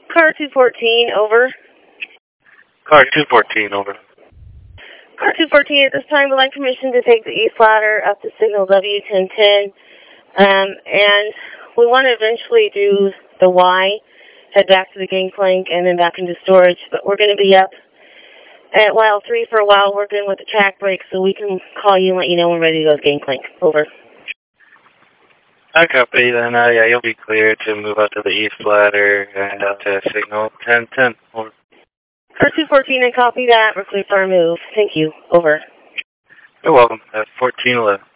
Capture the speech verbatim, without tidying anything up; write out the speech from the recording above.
Car two fourteen, over. Car two fourteen, over. Car two fourteen, at this time, we'd like permission to take the east ladder up to signal W ten ten. Um, and we want to eventually do the Y, head back to the gangplank, and then back into storage. But we're going to be up at Wild three for a while working with the track brake, so we can call you and let you know when we're ready to go to gangplank. Over. I copy, then uh, yeah, you'll be clear to move out to the east ladder and out to signal ten ten, over. Car two fourteen, and copy that. We're clear for our move. Thank you. Over. You're welcome. At fourteen eleven.